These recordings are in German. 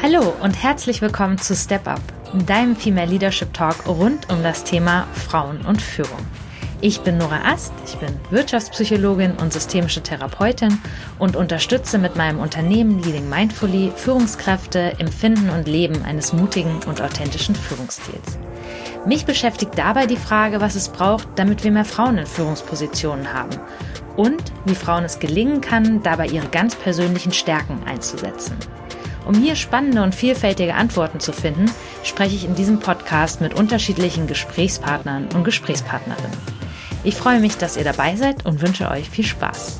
Hallo und herzlich willkommen zu Step Up, deinem Female Leadership Talk rund um das Thema Frauen und Führung. Ich bin Nora Ast, ich bin Wirtschaftspsychologin und systemische Therapeutin und unterstütze mit meinem Unternehmen Leading Mindfully Führungskräfte im Finden und Leben eines mutigen und authentischen Führungsstils. Mich beschäftigt dabei die Frage, was es braucht, damit wir mehr Frauen in Führungspositionen haben und wie Frauen es gelingen kann, dabei ihre ganz persönlichen Stärken einzusetzen. Um hier spannende und vielfältige Antworten zu finden, spreche ich in diesem Podcast mit unterschiedlichen Gesprächspartnern und Gesprächspartnerinnen. Ich freue mich, dass ihr dabei seid und wünsche euch viel Spaß.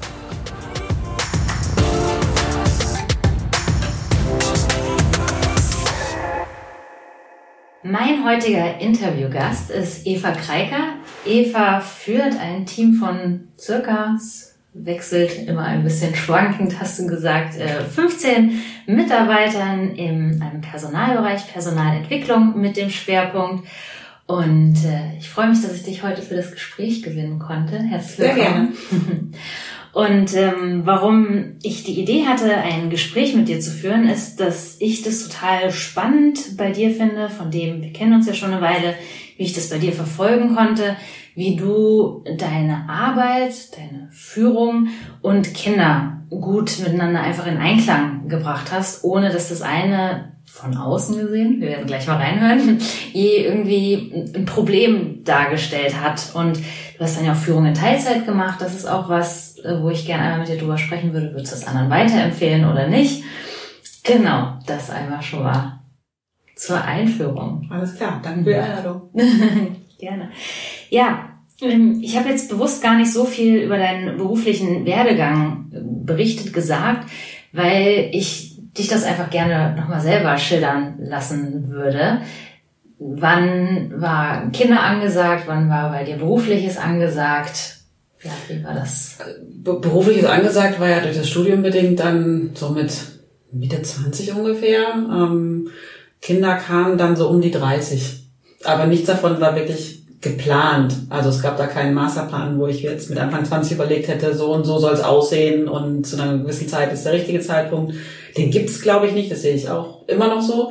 Mein heutiger Interviewgast ist Eva Kreiker. Eva führt ein Team von wechselt immer ein bisschen schwankend, hast du gesagt, 15 Mitarbeitern in einem Personalbereich, Personalentwicklung mit dem Schwerpunkt. Und ich freue mich, dass ich dich heute für das Gespräch gewinnen konnte. Herzlich willkommen. Sehr gerne. Und warum ich die Idee hatte, ein Gespräch mit dir zu führen, ist, dass ich das total spannend bei dir finde, wir kennen uns ja schon eine Weile, wie ich das bei dir verfolgen konnte, wie du deine Arbeit, deine Führung und Kinder gut miteinander einfach in Einklang gebracht hast, ohne dass das eine von außen gesehen, wir werden gleich mal reinhören, je irgendwie ein Problem dargestellt hat. Und du hast dann ja auch Führung in Teilzeit gemacht. Das ist auch was, wo ich gerne einmal mit dir drüber sprechen würde. Würdest du das anderen weiterempfehlen oder nicht? Genau, das einmal schon mal zur Einführung. Alles klar, danke für die Einladung. Gerne. Ja, ich habe jetzt bewusst gar nicht so viel über deinen beruflichen Werdegang berichtet gesagt, weil ich dich das einfach gerne nochmal selber schildern lassen würde. Wann war Kinder angesagt? Wann war bei dir Berufliches angesagt? Ja, wie war das? Berufliches angesagt war ja durch das Studium bedingt dann so mit Mitte 20 ungefähr. Kinder kamen dann so um die 30. Aber nichts davon war wirklich geplant. Also es gab da keinen Masterplan, wo ich jetzt mit Anfang 20 überlegt hätte, so und so soll es aussehen und zu einer gewissen Zeit ist der richtige Zeitpunkt. Den gibt's, glaube ich, nicht. Das sehe ich auch immer noch so.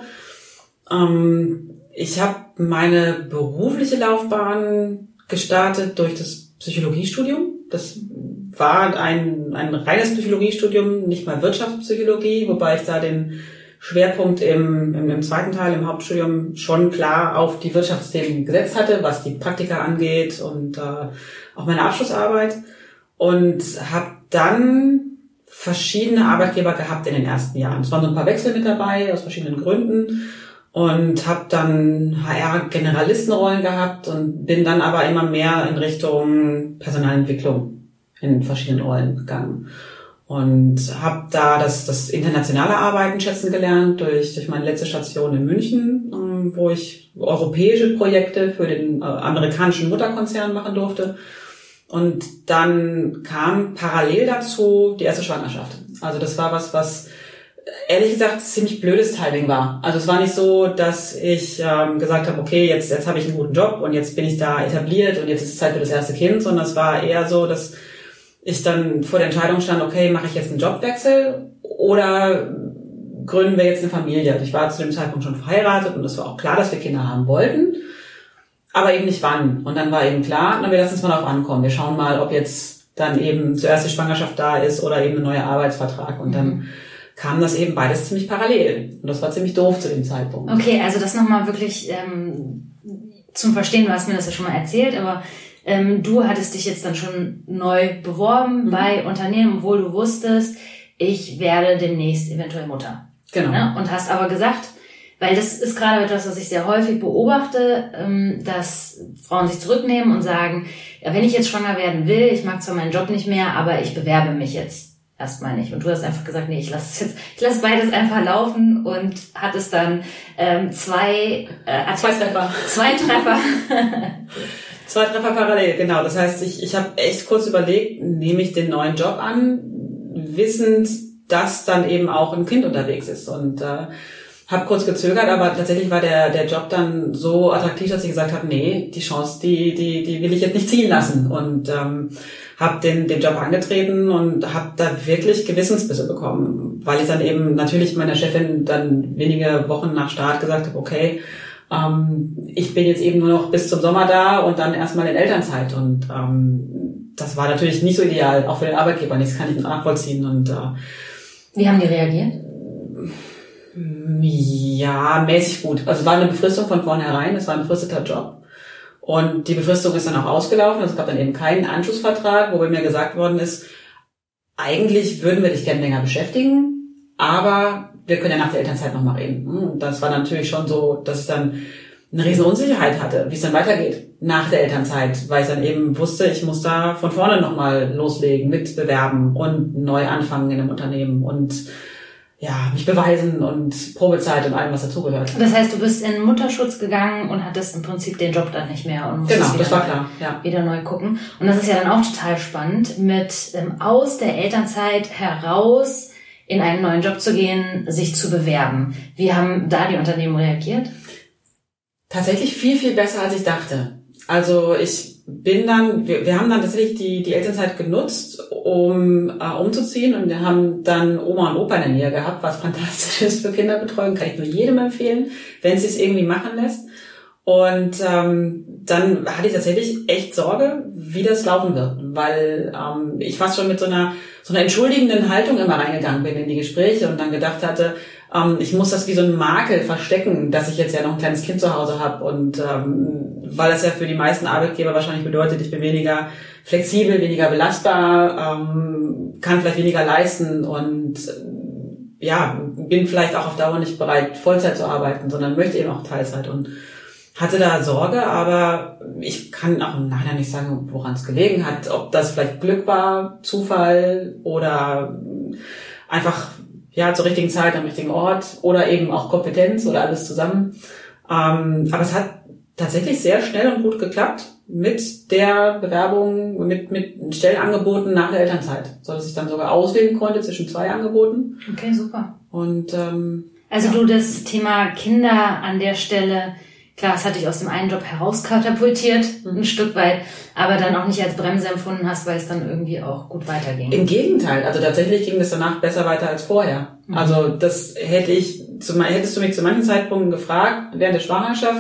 Ich habe meine berufliche Laufbahn gestartet durch das Psychologiestudium. Das war ein reines Psychologiestudium, nicht mal Wirtschaftspsychologie, wobei ich da den Schwerpunkt im zweiten Teil, im Hauptstudium, schon klar auf die Wirtschaftsthemen gesetzt hatte, was die Praktika angeht und auch meine Abschlussarbeit. Und habe dann verschiedene Arbeitgeber gehabt in den ersten Jahren. Es waren so ein paar Wechsel mit dabei, aus verschiedenen Gründen. Und habe dann HR-Generalistenrollen gehabt und bin dann aber immer mehr in Richtung Personalentwicklung in verschiedenen Rollen gegangen. Und habe da das internationale Arbeiten schätzen gelernt durch meine letzte Station in München, wo ich europäische Projekte für den amerikanischen Mutterkonzern machen durfte. Und dann kam parallel dazu die erste Schwangerschaft. Also das war was ehrlich gesagt ziemlich blödes Timing war. Also es war nicht so, dass ich gesagt habe, okay, jetzt habe ich einen guten Job und jetzt bin ich da etabliert und jetzt ist es Zeit für das erste Kind, sondern es war eher so, dass ich dann vor der Entscheidung stand, okay, mache ich jetzt einen Jobwechsel oder gründen wir jetzt eine Familie? Also ich war zu dem Zeitpunkt schon verheiratet und es war auch klar, dass wir Kinder haben wollten, aber eben nicht wann. Und dann war eben klar, wir lassen es mal darauf ankommen. Wir schauen mal, ob jetzt dann eben zuerst die Schwangerschaft da ist oder eben ein neuer Arbeitsvertrag. Und dann kam das eben beides ziemlich parallel. Und das war ziemlich doof zu dem Zeitpunkt. Okay, also das nochmal wirklich zum Verstehen, du hast mir das ja schon mal erzählt, aber du hattest dich jetzt dann schon neu beworben bei Unternehmen, obwohl du wusstest, ich werde demnächst eventuell Mutter. Genau. Ne? Und hast aber gesagt, weil das ist gerade etwas, was ich sehr häufig beobachte, dass Frauen sich zurücknehmen und sagen, ja, wenn ich jetzt schwanger werden will, ich mag zwar meinen Job nicht mehr, aber ich bewerbe mich jetzt erstmal nicht. Und du hast einfach gesagt, nee, ich lasse beides einfach laufen und hattest dann zwei Treffer. Zwei Treffer parallel, genau. Das heißt, ich habe echt kurz überlegt, nehme ich den neuen Job an, wissend, dass dann eben auch ein Kind unterwegs ist. Und Habe kurz gezögert, aber tatsächlich war der Job dann so attraktiv, dass ich gesagt habe, nee, die Chance, die will ich jetzt nicht ziehen lassen. Und habe den Job angetreten und habe da wirklich Gewissensbisse bekommen, weil ich dann eben natürlich meiner Chefin dann wenige Wochen nach Start gesagt habe, okay, ich bin jetzt eben nur noch bis zum Sommer da und dann erstmal in Elternzeit. Und das war natürlich nicht so ideal, auch für den Arbeitgeber nicht, das kann ich nachvollziehen. Und wie haben die reagiert? Ja, mäßig gut. Also es war eine Befristung von vornherein, es war ein befristeter Job. Und die Befristung ist dann auch ausgelaufen, also es gab dann eben keinen Anschlussvertrag, wo bei mir gesagt worden ist, eigentlich würden wir dich gerne länger beschäftigen, aber wir können ja nach der Elternzeit nochmal reden. Und das war natürlich schon so, dass ich dann eine riesen Unsicherheit hatte, wie es dann weitergeht nach der Elternzeit, weil ich dann eben wusste, ich muss da von vorne nochmal loslegen, mit bewerben und neu anfangen in einem Unternehmen und ja, mich beweisen und Probezeit und allem, was dazugehört. Das heißt, du bist in Mutterschutz gegangen und hattest im Prinzip den Job dann nicht mehr und musstest das war klar, ja. Wieder neu gucken. Und das ist ja dann auch total spannend, mit aus der Elternzeit heraus in einen neuen Job zu gehen, sich zu bewerben. Wie haben da die Unternehmen reagiert? Tatsächlich viel, viel besser, als ich dachte. Also ich bin dann, wir haben dann tatsächlich die Elternzeit genutzt, um umzuziehen, und wir haben dann Oma und Opa in der Nähe gehabt, was fantastisch ist für Kinderbetreuung, kann ich nur jedem empfehlen, wenn es sich irgendwie machen lässt. Und dann hatte ich tatsächlich echt Sorge, wie das laufen wird, weil ich fast schon mit so einer entschuldigenden Haltung immer reingegangen bin in die Gespräche und dann gedacht hatte, ich muss das wie so ein Makel verstecken, dass ich jetzt ja noch ein kleines Kind zu Hause habe, und weil das ja für die meisten Arbeitgeber wahrscheinlich bedeutet, ich bin weniger flexibel, weniger belastbar, kann vielleicht weniger leisten und ja, bin vielleicht auch auf Dauer nicht bereit, Vollzeit zu arbeiten, sondern möchte eben auch Teilzeit, und hatte da Sorge, aber ich kann auch im Nachhinein nicht sagen, woran es gelegen hat, ob das vielleicht Glück war, Zufall oder einfach ja zur richtigen Zeit am richtigen Ort oder eben auch Kompetenz oder alles zusammen. Aber es hat tatsächlich sehr schnell und gut geklappt mit der Bewerbung, mit Stellenangeboten nach der Elternzeit, so dass ich dann sogar auswählen konnte zwischen 2 Angeboten. Okay, super. Und also du, das Thema Kinder an der Stelle, klar, es hat dich aus dem einen Job herauskatapultiert, ein Stück weit, aber dann auch nicht als Bremse empfunden hast, weil es dann irgendwie auch gut weiterging. Im Gegenteil, also tatsächlich ging es danach besser weiter als vorher. Mhm. Also das hättest du mich zu manchen Zeitpunkten gefragt, während der Schwangerschaft,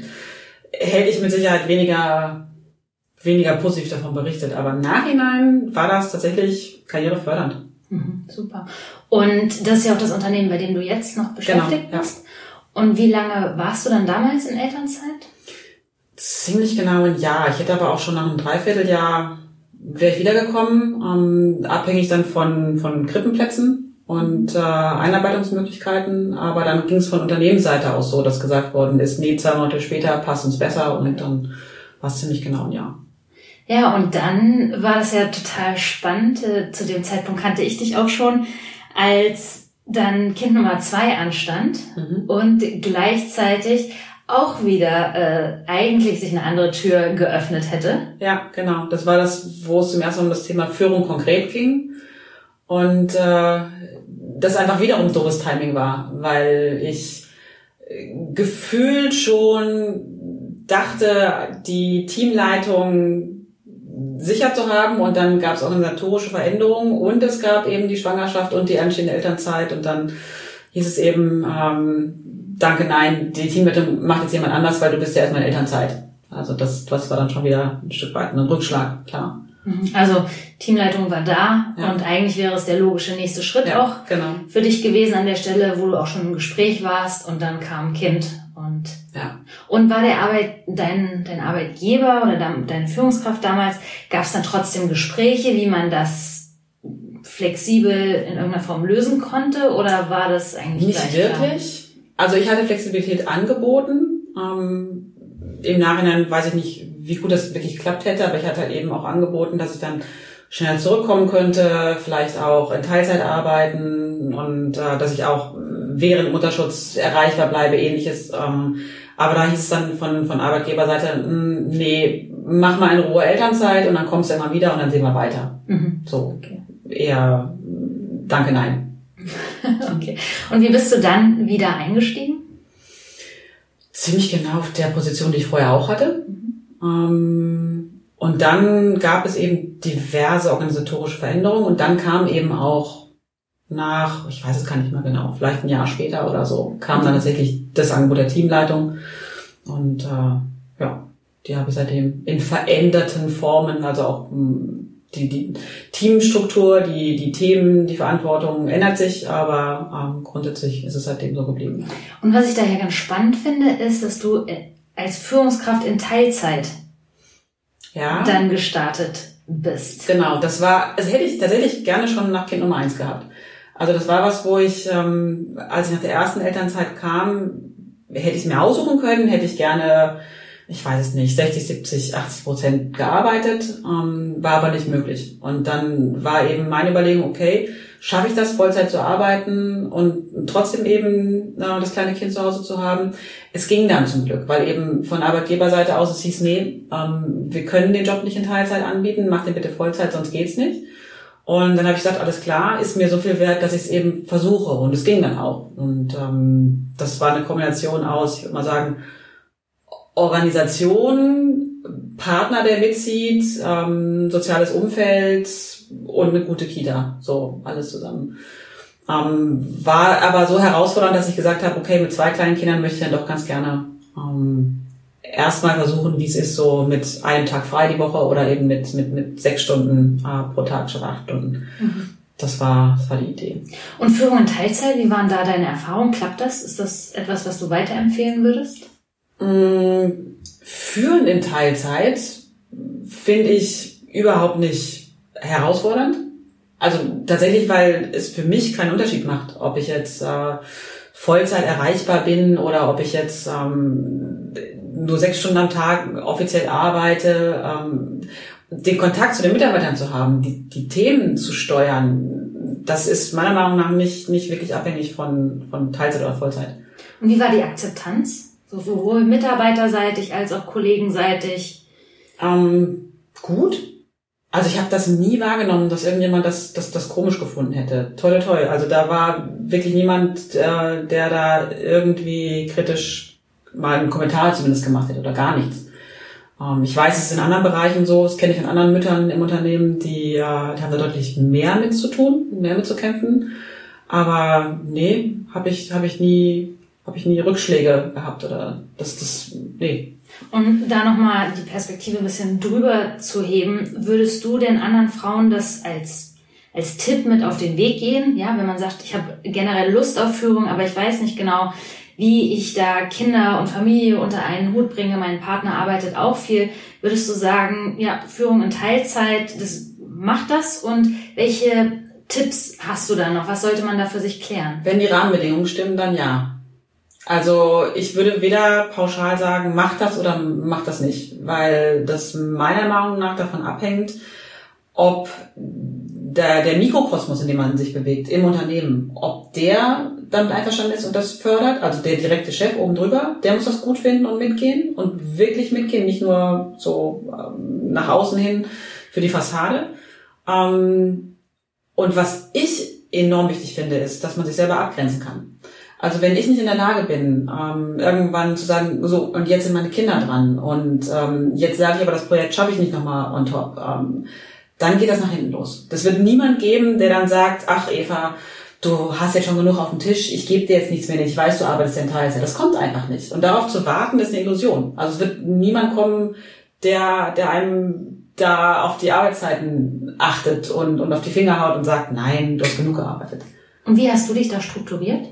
hätte ich mit Sicherheit weniger positiv davon berichtet. Aber im Nachhinein war das tatsächlich karrierefördernd. Mhm, super. Und das ist ja auch das Unternehmen, bei dem du jetzt noch beschäftigt bist. Ja. Und wie lange warst du dann damals in Elternzeit? Ziemlich genau ein Jahr. Ich hätte aber auch schon nach einem Dreivierteljahr wäre ich wiedergekommen, abhängig dann von Krippenplätzen und Einarbeitungsmöglichkeiten. Aber dann ging es von Unternehmensseite aus so, dass gesagt worden ist, 2 Monate später passt uns besser, und dann war es ziemlich genau ein Jahr. Ja, und dann war das ja total spannend. Zu dem Zeitpunkt kannte ich dich auch schon, als dann Kind Nummer 2 anstand und gleichzeitig auch wieder eigentlich sich eine andere Tür geöffnet hätte. Ja, genau. Das war das, wo es zum ersten Mal um das Thema Führung konkret ging. Und das einfach wiederum doofes Timing war, weil ich gefühlt schon dachte, die Teamleitung sicher zu haben, und dann gab es organisatorische Veränderungen und es gab eben die Schwangerschaft und die anstehende Elternzeit, und dann hieß es eben, danke, nein, die Teamleitung macht jetzt jemand anders, weil du bist ja erstmal in Elternzeit. Also das war dann schon wieder ein Stück weit ein Rückschlag, klar. Also Teamleitung war da, ja. Und eigentlich wäre es der logische nächste Schritt auch für dich gewesen an der Stelle, wo du auch schon im Gespräch warst, und dann kam ein Kind. Und war dein Arbeitgeber oder deine Führungskraft damals, gab es dann trotzdem Gespräche, wie man das flexibel in irgendeiner Form lösen konnte, oder war das eigentlich nicht wirklich? Also ich hatte Flexibilität angeboten. Im Nachhinein weiß ich nicht, wie gut das wirklich geklappt hätte, aber ich hatte halt eben auch angeboten, dass ich dann schneller zurückkommen könnte, vielleicht auch in Teilzeit arbeiten und dass ich auch während Mutterschutz erreichbar bleibe, ähnliches. Aber da hieß es dann von Arbeitgeberseite, nee, mach mal in Ruhe Elternzeit und dann kommst du immer wieder und dann sehen wir weiter. So, eher danke, nein. Okay. Und wie bist du dann wieder eingestiegen? Ziemlich genau auf der Position, die ich vorher auch hatte. Und dann gab es eben diverse organisatorische Veränderungen und dann kam eben auch nach, ich weiß es gar nicht mehr genau, vielleicht ein Jahr später oder so, kam dann tatsächlich das Angebot der Teamleitung und die habe ich seitdem in veränderten Formen, also auch die Teamstruktur, die Themen, die Verantwortung ändert sich, aber grundsätzlich ist es seitdem so geblieben. Und was ich daher ganz spannend finde, ist, dass du als Führungskraft in Teilzeit dann gestartet bist. Genau, das hätte ich tatsächlich gerne schon nach Kind Nummer 1 gehabt. Also das war was, wo ich, als ich nach der ersten Elternzeit kam, hätte ich es mir aussuchen können, hätte ich gerne, ich weiß es nicht, 60, 70, 80% gearbeitet, war aber nicht möglich. Und dann war eben meine Überlegung, okay, schaffe ich das, Vollzeit zu arbeiten und trotzdem eben das kleine Kind zu Hause zu haben? Es ging dann zum Glück, weil eben von Arbeitgeberseite aus es hieß, nee, wir können den Job nicht in Teilzeit anbieten, mach den bitte Vollzeit, sonst geht's nicht. Und dann habe ich gesagt, alles klar, ist mir so viel wert, dass ich es eben versuche. Und es ging dann auch. Und das war eine Kombination aus, ich würde mal sagen, Organisation, Partner, der mitzieht, soziales Umfeld und eine gute Kita. So, alles zusammen. War aber so herausfordernd, dass ich gesagt habe, okay, mit 2 kleinen Kindern möchte ich dann doch ganz gerne erstmal versuchen, wie es ist, so mit einem Tag frei die Woche oder eben mit 6 Stunden pro Tag statt 8 Stunden. Mhm. Das war die Idee. Und Führung in Teilzeit, wie waren da deine Erfahrungen? Klappt das? Ist das etwas, was du weiterempfehlen würdest? Führen in Teilzeit finde ich überhaupt nicht herausfordernd. Also tatsächlich, weil es für mich keinen Unterschied macht, ob ich jetzt Vollzeit erreichbar bin oder ob ich jetzt nur 6 Stunden am Tag offiziell arbeite. Den Kontakt zu den Mitarbeitern zu haben, die Themen zu steuern, das ist meiner Meinung nach nicht wirklich abhängig von Teilzeit oder Vollzeit. Und wie war die Akzeptanz? Sowohl mitarbeiterseitig als auch kollegenseitig? Gut. Also ich habe das nie wahrgenommen, dass irgendjemand das komisch gefunden hätte. Toll. Also da war wirklich niemand, der da irgendwie kritisch mal einen Kommentar zumindest gemacht hätte oder gar nichts. Ich weiß, es ist in anderen Bereichen so, das kenne ich von anderen Müttern im Unternehmen, die haben da deutlich mehr mit zu tun, mehr mit zu kämpfen. Aber nee, habe ich nie Rückschläge gehabt oder nee. Und da nochmal die Perspektive ein bisschen drüber zu heben, würdest du den anderen Frauen das als Tipp mit auf den Weg gehen? Ja, wenn man sagt, ich habe generell Lust auf Führung, aber ich weiß nicht genau, wie ich da Kinder und Familie unter einen Hut bringe, mein Partner arbeitet auch viel. Würdest du sagen, ja, Führung in Teilzeit, das macht das? Und welche Tipps hast du da noch? Was sollte man da für sich klären? Wenn die Rahmenbedingungen stimmen, dann ja. Also ich würde weder pauschal sagen, mach das oder mach das nicht, weil das meiner Meinung nach davon abhängt, ob der Mikrokosmos, in dem man sich bewegt, im Unternehmen, ob der damit einverstanden ist und das fördert, also der direkte Chef oben drüber, der muss das gut finden und mitgehen und wirklich mitgehen, nicht nur so nach außen hin für die Fassade. Und was ich enorm wichtig finde, ist, dass man sich selber abgrenzen kann. Also wenn ich nicht in der Lage bin, irgendwann zu sagen, so, und jetzt sind meine Kinder dran und jetzt sage ich aber, das Projekt schaffe ich nicht nochmal on top, dann geht das nach hinten los. Das wird niemand geben, der dann sagt, ach Eva, du hast jetzt schon genug auf dem Tisch, ich gebe dir jetzt nichts mehr, ich weiß, du arbeitest ja in Teilzeit. Das kommt einfach nicht. Und darauf zu warten, ist eine Illusion. Also es wird niemand kommen, der einem da auf die Arbeitszeiten achtet und auf die Finger haut und sagt, nein, du hast genug gearbeitet. Und wie hast du dich da strukturiert?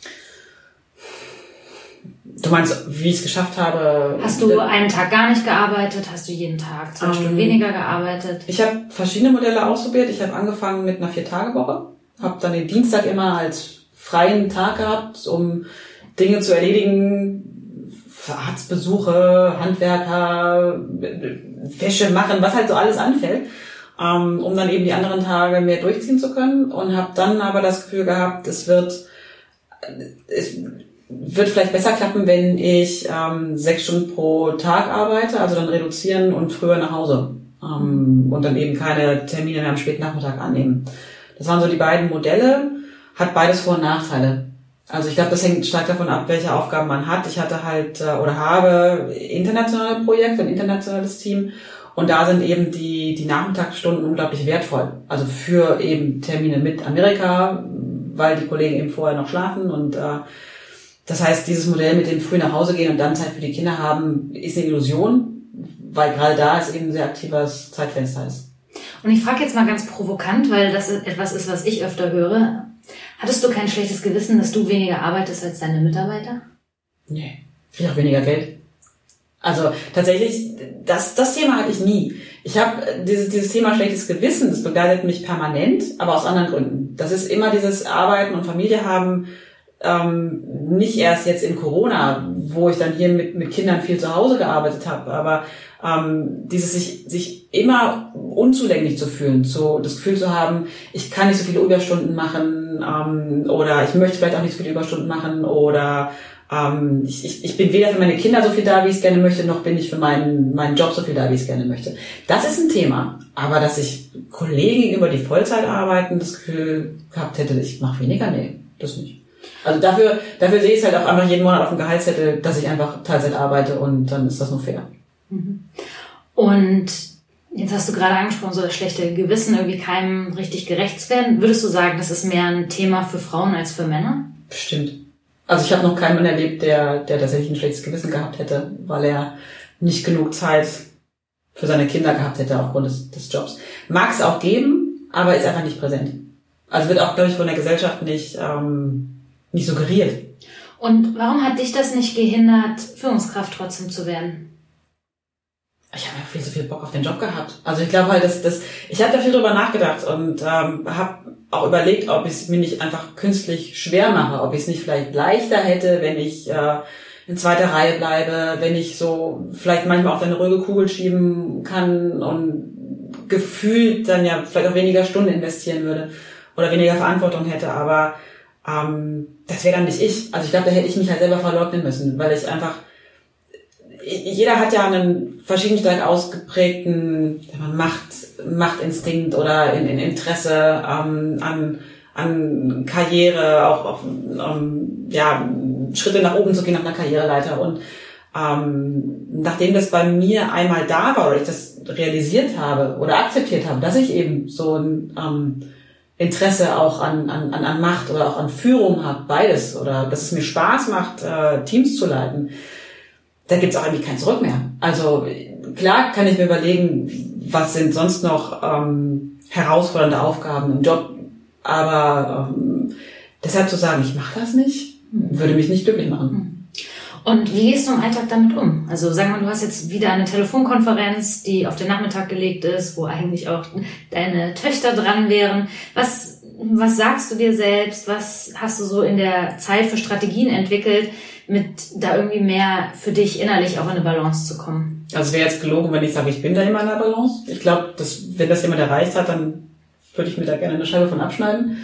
Du meinst, wie ich es geschafft habe? Hast du einen Tag gar nicht gearbeitet? Hast du jeden Tag 2 Stunden weniger gearbeitet? Ich habe verschiedene Modelle ausprobiert. Ich habe angefangen mit einer 4-Tage-Woche. Habe dann den Dienstag immer als freien Tag gehabt, um Dinge zu erledigen. Arztbesuche, Handwerker, Wäsche machen, was halt so alles anfällt. Um dann eben die anderen Tage mehr durchziehen zu können. Und habe dann aber das Gefühl gehabt, es wird vielleicht besser klappen, wenn ich 6 Stunden pro Tag arbeite, also dann reduzieren und früher nach Hause und dann eben keine Termine mehr am späten Nachmittag annehmen. Das waren so die beiden Modelle. hat beides Vor- und Nachteile. Also ich glaube, das hängt stark davon ab, welche Aufgaben man hat. Ich hatte halt oder habe internationale Projekte, ein internationales Team. Und da sind eben die Nachmittagsstunden unglaublich wertvoll. Also für eben Termine mit Amerika, weil die Kollegen eben vorher noch schlafen. Und das heißt, dieses Modell mit dem früh nach Hause gehen und dann Zeit für die Kinder haben, ist eine Illusion, weil gerade da es eben ein sehr aktives Zeitfenster ist. Und ich frage jetzt mal ganz provokant, weil das etwas ist, was ich öfter höre. Hattest du kein schlechtes Gewissen, dass du weniger arbeitest als deine Mitarbeiter? Nee, ich kriege auch weniger Geld. Also tatsächlich, das Thema hatte ich nie. Ich habe dieses Thema schlechtes Gewissen, das begleitet mich permanent, aber aus anderen Gründen. Das ist immer dieses Arbeiten und Familie haben, nicht erst jetzt in Corona, wo ich dann hier mit Kindern viel zu Hause gearbeitet habe, aber dieses sich immer unzulänglich zu fühlen, so das Gefühl zu haben, ich kann nicht so viele Überstunden machen oder ich möchte vielleicht auch nicht so viele Überstunden machen oder ich bin weder für meine Kinder so viel da, wie ich es gerne möchte, noch bin ich für meinen Job so viel da, wie ich es gerne möchte. Das ist ein Thema. Aber dass ich Kollegen gegenüber, die Vollzeit arbeiten, das Gefühl gehabt hätte, ich mache weniger, nee, das nicht. Also dafür sehe ich es halt auch einfach jeden Monat auf dem Gehaltszettel, dass ich einfach Teilzeit arbeite und dann ist das nur fair. Und jetzt hast du gerade angesprochen, so das schlechte Gewissen, irgendwie keinem richtig gerecht werden. Würdest du sagen, das ist mehr ein Thema für Frauen als für Männer? Bestimmt. Also ich habe noch keinen Mann erlebt, der tatsächlich ein schlechtes Gewissen gehabt hätte, weil er nicht genug Zeit für seine Kinder gehabt hätte aufgrund des Jobs. Mag es auch geben, aber ist einfach nicht präsent. Also wird auch, glaube ich, von der Gesellschaft nicht suggeriert. Und warum hat dich das nicht gehindert, Führungskraft trotzdem zu werden? Ich habe viel zu viel Bock auf den Job gehabt. Also ich glaube halt, ich habe da viel drüber nachgedacht und habe auch überlegt, ob ich es mir nicht einfach künstlich schwer mache, ob ich es nicht vielleicht leichter hätte, wenn ich in zweiter Reihe bleibe, wenn ich so vielleicht manchmal auch eine ruhige Kugel schieben kann und gefühlt dann ja vielleicht auch weniger Stunden investieren würde oder weniger Verantwortung hätte, aber das wäre dann nicht ich. Also ich glaube, da hätte ich mich halt selber verleugnen müssen, weil ich einfach, jeder hat ja einen verschieden stark ausgeprägten Machtinstinkt oder in Interesse an Karriere, auch Schritte nach oben zu gehen auf einer Karriereleiter. Und nachdem das bei mir einmal da war oder ich das realisiert habe oder akzeptiert habe, dass ich eben so ein Interesse auch an Macht oder auch an Führung habe, beides, oder dass es mir Spaß macht, Teams zu leiten, da gibt's auch eigentlich kein Zurück mehr. Also klar kann ich mir überlegen, was sind sonst noch herausfordernde Aufgaben im Job, aber deshalb zu sagen, ich mache das nicht, würde mich nicht glücklich machen. Und wie gehst du im Alltag damit um? Also sagen wir, du hast jetzt wieder eine Telefonkonferenz, die auf den Nachmittag gelegt ist, wo eigentlich auch deine Töchter dran wären. Was sagst du dir selbst? Was hast du so in der Zeit für Strategien entwickelt, mit da irgendwie mehr für dich innerlich auch in eine Balance zu kommen? Also es wäre jetzt gelogen, wenn ich sage, ich bin da immer in der Balance. Ich glaube, wenn das jemand erreicht hat, dann würde ich mir da gerne eine Scheibe von abschneiden.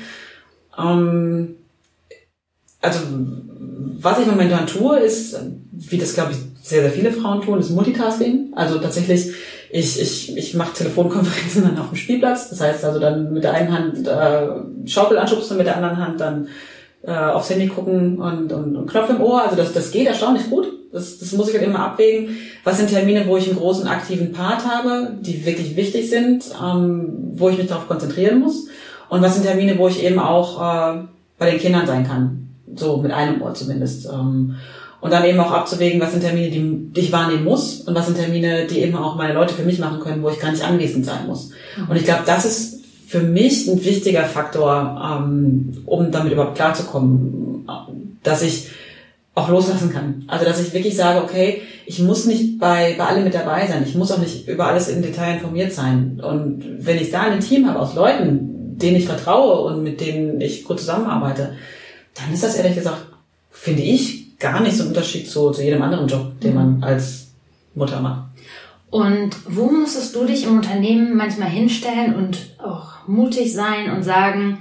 Also was ich momentan tue, ist, wie das glaube ich sehr, sehr viele Frauen tun, ist Multitasking. Also tatsächlich, ich mache Telefonkonferenzen dann auf dem Spielplatz. Das heißt also dann mit der einen Hand Schaukel anschubsen und mit der anderen Hand dann aufs Handy gucken und Knopf im Ohr. Also das geht erstaunlich gut. Das muss ich halt immer abwägen. Was sind Termine, wo ich einen großen aktiven Part habe, die wirklich wichtig sind, wo ich mich darauf konzentrieren muss. Und was sind Termine, wo ich eben auch bei den Kindern sein kann. So mit einem Ohr zumindest. Und dann eben auch abzuwägen, was sind Termine, die ich wahrnehmen muss und was sind Termine, die eben auch meine Leute für mich machen können, wo ich gar nicht anwesend sein muss. Und ich glaube, das ist für mich ein wichtiger Faktor, um damit überhaupt klarzukommen, dass ich auch loslassen kann. Also dass ich wirklich sage, okay, ich muss nicht bei allem mit dabei sein. Ich muss auch nicht über alles im Detail informiert sein. Und wenn ich da ein Team habe aus Leuten, denen ich vertraue und mit denen ich gut zusammenarbeite, dann ist das ehrlich gesagt, finde ich, gar nicht so ein Unterschied zu jedem anderen Job, den man als Mutter macht. Und wo musstest du dich im Unternehmen manchmal hinstellen und auch mutig sein und sagen,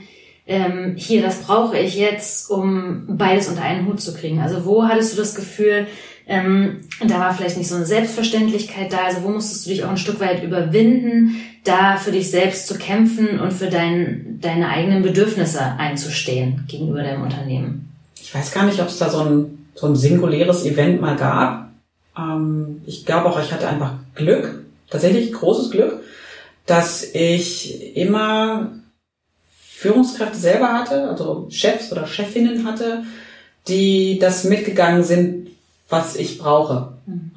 hier, das brauche ich jetzt, um beides unter einen Hut zu kriegen? Also wo hattest du das Gefühl, Und da war vielleicht nicht so eine Selbstverständlichkeit da. Also wo musstest du dich auch ein Stück weit überwinden, da für dich selbst zu kämpfen und für deine eigenen Bedürfnisse einzustehen gegenüber deinem Unternehmen? Ich weiß gar nicht, ob es da so ein singuläres Event mal gab. Ich glaube auch, ich hatte einfach Glück, tatsächlich großes Glück, dass ich immer Führungskräfte selber hatte, also Chefs oder Chefinnen hatte, die das mitgegangen sind, was ich brauche.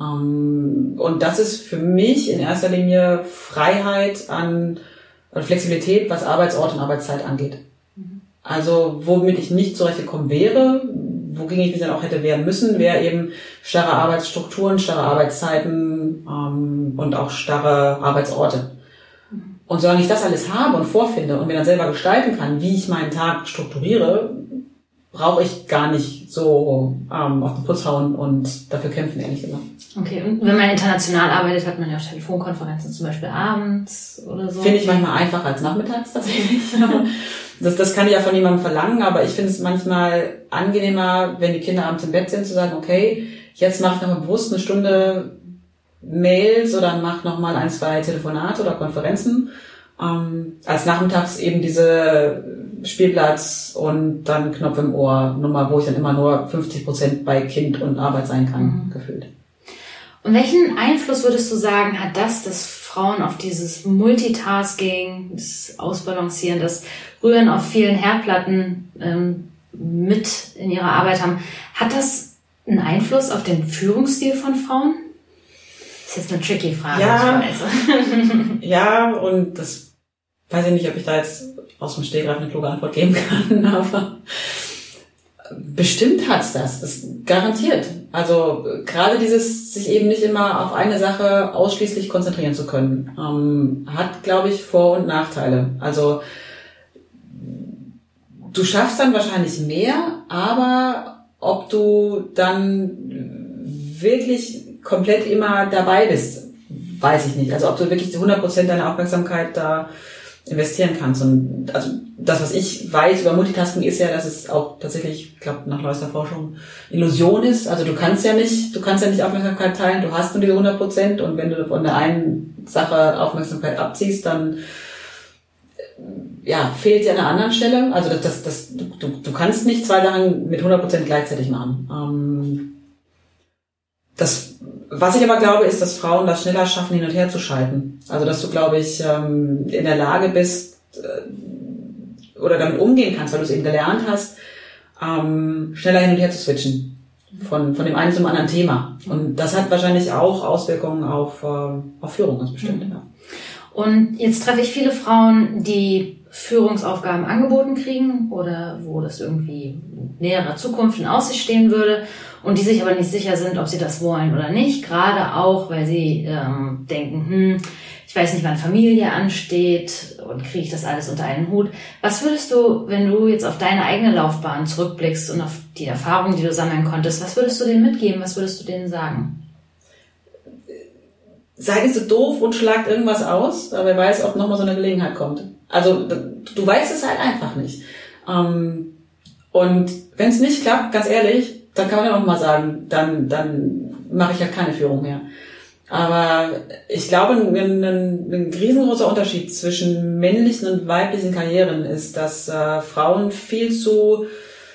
Und das ist für mich in erster Linie Freiheit oder Flexibilität, was Arbeitsort und Arbeitszeit angeht. Also womit ich nicht zurechtgekommen wäre, wogegen ich mich dann auch hätte wehren müssen, wäre eben starre Arbeitsstrukturen, starre Arbeitszeiten und auch starre Arbeitsorte. Und solange ich das alles habe und vorfinde und mir dann selber gestalten kann, wie ich meinen Tag strukturiere, brauche ich gar nicht so auf den Putz hauen und dafür kämpfen, ehrlich gesagt. Okay, und wenn man international arbeitet, hat man ja auch Telefonkonferenzen, zum Beispiel abends oder so. Finde ich manchmal einfacher als nachmittags tatsächlich. Das kann ich ja von jemandem verlangen, aber ich finde es manchmal angenehmer, wenn die Kinder abends im Bett sind, zu sagen, okay, jetzt mache ich nochmal bewusst eine Stunde Mails oder mache nochmal 1, 2 Telefonate oder Konferenzen, als nachmittags eben diese Spielplatz und dann Knopf im Ohr Nummer, wo ich dann immer nur 50% bei Kind und Arbeit sein kann, gefühlt. Und welchen Einfluss würdest du sagen, hat das, dass Frauen auf dieses Multitasking, das Ausbalancieren, das Rühren auf vielen Herdplatten mit in ihrer Arbeit haben, hat das einen Einfluss auf den Führungsstil von Frauen? Das ist jetzt eine tricky Frage, ja, ich weiß. Ja, und das weiß ich nicht, ob ich da jetzt aus dem Stegreif eine kluge Antwort geben kann, aber bestimmt hat's das garantiert. Also gerade dieses, sich eben nicht immer auf eine Sache ausschließlich konzentrieren zu können, hat, glaube ich, Vor- und Nachteile. Also du schaffst dann wahrscheinlich mehr, aber ob du dann wirklich komplett immer dabei bist, weiß ich nicht. Also ob du wirklich 100% deiner Aufmerksamkeit da investieren kannst. Und also das, was ich weiß über Multitasking, ist ja, dass es auch tatsächlich, ich glaube, nach neuester Forschung Illusion ist. Also du kannst ja nicht Aufmerksamkeit teilen, du hast nur diese 100% und wenn du von der einen Sache Aufmerksamkeit abziehst, dann fehlt dir an einer anderen Stelle. Also du kannst nicht 2 Sachen mit 100% gleichzeitig machen. Was ich aber glaube, ist, dass Frauen das schneller schaffen, hin und her zu schalten. Also, dass du, glaube ich, in der Lage bist oder damit umgehen kannst, weil du es eben gelernt hast, schneller hin und her zu switchen. Von dem einen zum anderen Thema. Und das hat wahrscheinlich auch Auswirkungen auf Führung, ganz bestimmt. Ja. Und jetzt treffe ich viele Frauen, die Führungsaufgaben angeboten kriegen oder wo das irgendwie in näherer Zukunft in Aussicht stehen würde und die sich aber nicht sicher sind, ob sie das wollen oder nicht, gerade auch, weil sie denken, ich weiß nicht, wann Familie ansteht und kriege ich das alles unter einen Hut. Was würdest du, wenn du jetzt auf deine eigene Laufbahn zurückblickst und auf die Erfahrungen, die du sammeln konntest, was würdest du denen mitgeben, was würdest du denen sagen? Sei nicht so doof und schlagt irgendwas aus, aber wer weiß, ob nochmal so eine Gelegenheit kommt. Also du weißt es halt einfach nicht. Und wenn es nicht klappt, ganz ehrlich, dann kann man ja auch mal sagen, dann mache ich halt keine Führung mehr. Aber ich glaube, ein riesengroßer Unterschied zwischen männlichen und weiblichen Karrieren ist, dass Frauen viel zu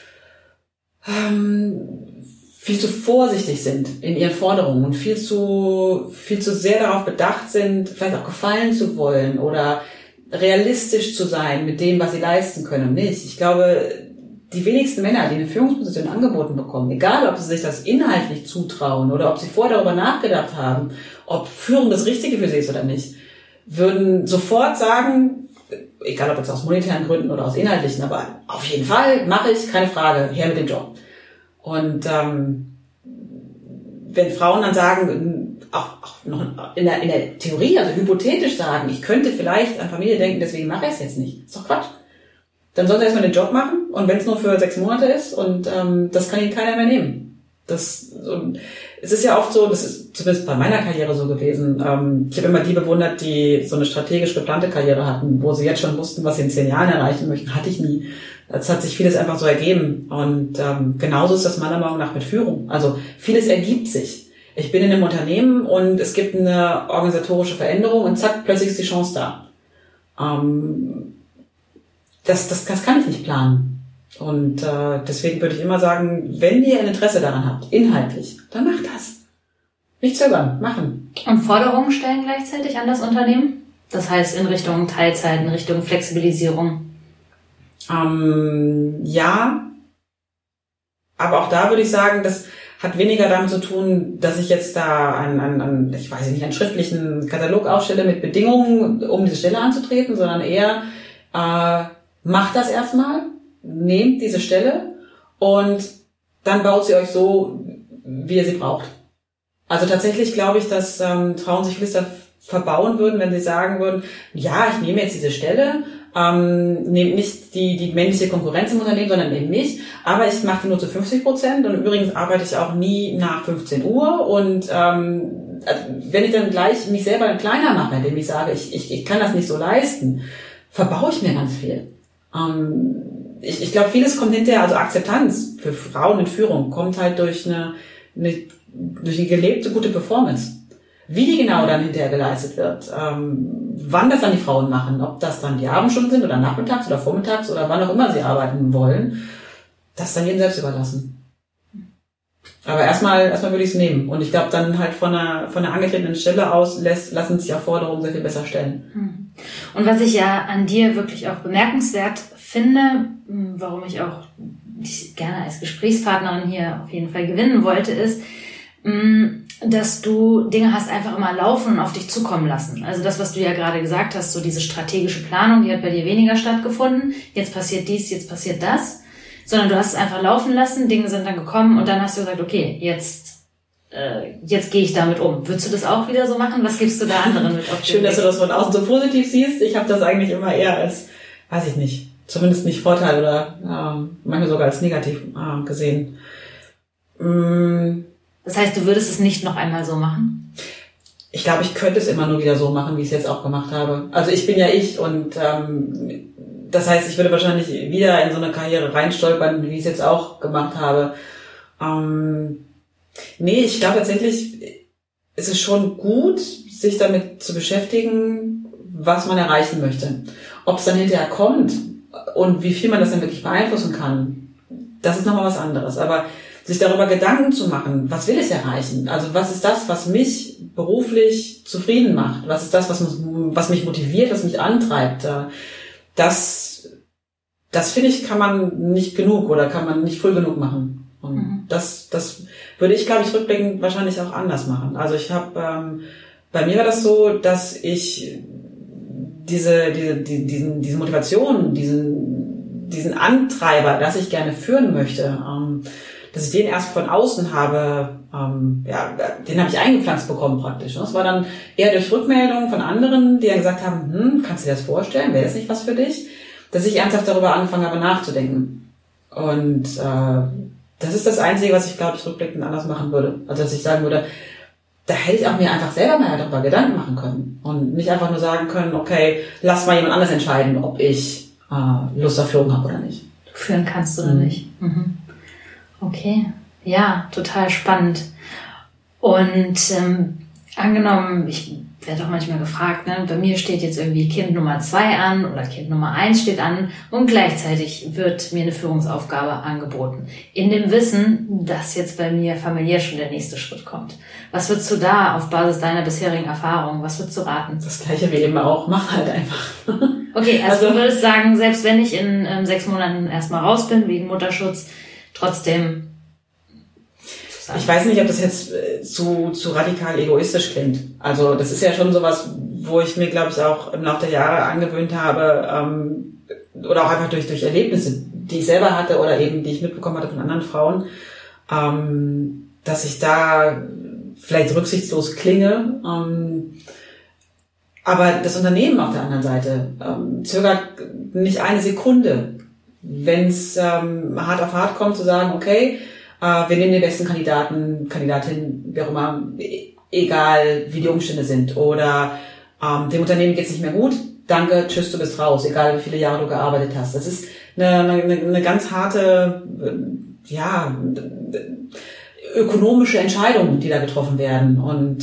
vorsichtig sind in ihren Forderungen und viel zu sehr darauf bedacht sind, vielleicht auch gefallen zu wollen oder realistisch zu sein mit dem, was sie leisten können und nicht. Ich glaube, die wenigsten Männer, die eine Führungsposition angeboten bekommen, egal ob sie sich das inhaltlich zutrauen oder ob sie vorher darüber nachgedacht haben, ob Führung das Richtige für sie ist oder nicht, würden sofort sagen, egal ob jetzt aus monetären Gründen oder aus inhaltlichen, aber auf jeden Fall mache ich, keine Frage, her mit dem Job. Und wenn Frauen dann sagen, auch noch in der Theorie, also hypothetisch sagen, ich könnte vielleicht an Familie denken, deswegen mache ich es jetzt nicht. Ist doch Quatsch. Dann soll sie erstmal den Job machen und wenn es nur für 6 Monate ist und das kann ihnen keiner mehr nehmen. Und es ist ja oft so, das ist zumindest bei meiner Karriere so gewesen, ich habe immer die bewundert, die so eine strategisch geplante Karriere hatten, wo sie jetzt schon wussten, was sie in 10 Jahren erreichen möchten, hatte ich nie. Das hat sich vieles einfach so ergeben. Und genauso ist das meiner Meinung nach mit Führung. Also vieles ergibt sich. Ich bin in einem Unternehmen und es gibt eine organisatorische Veränderung und zack, plötzlich ist die Chance da. Das kann ich nicht planen. Und deswegen würde ich immer sagen, wenn ihr ein Interesse daran habt, inhaltlich, dann macht das. Nicht zögern, machen. Und Forderungen stellen gleichzeitig an das Unternehmen? Das heißt in Richtung Teilzeit, in Richtung Flexibilisierung? Ja, aber auch da würde ich sagen, das hat weniger damit zu tun, dass ich jetzt da einen schriftlichen Katalog aufstelle mit Bedingungen, um diese Stelle anzutreten, sondern eher, macht das erstmal, nehmt diese Stelle und dann baut sie euch so, wie ihr sie braucht. Also tatsächlich glaube ich, dass Frauen sich vieles da verbauen würden, wenn sie sagen würden, ja, ich nehme jetzt diese Stelle, nehme nicht die männliche Konkurrenz im Unternehmen, sondern nehme mich, aber ich mache die nur zu 50% und übrigens arbeite ich auch nie nach 15 Uhr und wenn ich dann gleich mich selber kleiner mache, indem ich sage, ich kann das nicht so leisten, verbaue ich mir ganz viel. Ich glaube, vieles kommt hinterher, also Akzeptanz für Frauen in Führung kommt halt durch eine gelebte gute Performance. Wie die genau dann hinterher geleistet wird, wann das dann die Frauen machen, ob das dann die Abendstunden sind oder nachmittags oder vormittags oder wann auch immer sie arbeiten wollen, das ist dann jedem selbst überlassen. Aber erstmal würde ich es nehmen. Und ich glaube, dann halt von einer angetretenen Stelle aus lassen sich auch Forderungen sehr viel besser stellen. Und was ich ja an dir wirklich auch bemerkenswert finde, warum ich auch dich gerne als Gesprächspartnerin hier auf jeden Fall gewinnen wollte, ist, dass du Dinge hast einfach immer laufen und auf dich zukommen lassen. Also das, was du ja gerade gesagt hast, so diese strategische Planung, die hat bei dir weniger stattgefunden. Jetzt passiert dies, jetzt passiert das. Sondern du hast es einfach laufen lassen, Dinge sind dann gekommen und dann hast du gesagt, okay, jetzt gehe ich damit um. Würdest du das auch wieder so machen? Was gibst du da anderen mit auf den Schön, dass du das von außen so positiv siehst. Ich habe das eigentlich immer eher als, weiß ich nicht, zumindest nicht Vorteil oder manchmal sogar als negativ gesehen. Das heißt, du würdest es nicht noch einmal so machen? Ich glaube, ich könnte es immer nur wieder so machen, wie ich es jetzt auch gemacht habe. Also ich bin ja ich und das heißt, ich würde wahrscheinlich wieder in so eine Karriere reinstolpern, wie ich es jetzt auch gemacht habe. Nee, ich glaube tatsächlich, es ist schon gut, sich damit zu beschäftigen, was man erreichen möchte. Ob es dann hinterher kommt und wie viel man das dann wirklich beeinflussen kann, das ist nochmal was anderes. Aber sich darüber Gedanken zu machen, was will ich erreichen? Also was ist das, was mich beruflich zufrieden macht? Was ist das, was mich motiviert, was mich antreibt? Das finde ich, kann man nicht genug oder kann man nicht früh genug machen. Und das würde ich, glaube ich, rückblickend wahrscheinlich auch anders machen. Also ich habe, bei mir war das so, dass ich diese Motivation, diesen Antreiber, dass ich gerne führen möchte, dass ich den erst von außen habe, den habe ich eingepflanzt bekommen praktisch. Das war dann eher durch Rückmeldungen von anderen, die ja gesagt haben, kannst du dir das vorstellen, wäre das nicht was für dich? Dass ich ernsthaft darüber angefangen habe nachzudenken. Und das ist das Einzige, was ich, glaube ich, rückblickend anders machen würde. Also dass ich sagen würde, da hätte ich auch mir einfach selber mal darüber Gedanken machen können. Und nicht einfach nur sagen können, okay, lass mal jemand anders entscheiden, ob ich Lust auf Führung habe oder nicht. Führen kannst du oder nicht. Okay, ja, total spannend. Und angenommen, ich werde auch manchmal gefragt, ne, bei mir steht jetzt irgendwie Kind Nummer 2 an oder Kind Nummer 1 steht an und gleichzeitig wird mir eine Führungsaufgabe angeboten. In dem Wissen, dass jetzt bei mir familiär schon der nächste Schritt kommt. Was würdest du da auf Basis deiner bisherigen Erfahrungen, was würdest du raten? Das Gleiche wie eben auch, mach halt einfach. Okay, also du würdest sagen, selbst wenn ich in 6 Monaten erstmal raus bin, wegen Mutterschutz, trotzdem. Ich weiß nicht, ob das jetzt zu radikal egoistisch klingt. Also das ist ja schon sowas, wo ich mir, glaube ich, auch im Laufe der Jahre angewöhnt habe, oder auch einfach durch Erlebnisse, die ich selber hatte oder eben die ich mitbekommen hatte von anderen Frauen, dass ich da vielleicht rücksichtslos klinge. Aber das Unternehmen auf der anderen Seite zögert nicht eine Sekunde, wenn es hart auf hart kommt, zu sagen, okay, wir nehmen den besten Kandidaten, Kandidatin, wie auch immer, egal wie die Umstände sind. Oder dem Unternehmen geht's nicht mehr gut, danke, tschüss, du bist raus, egal wie viele Jahre du gearbeitet hast. Das ist eine ganz harte, ökonomische Entscheidungen, die da getroffen werden. Und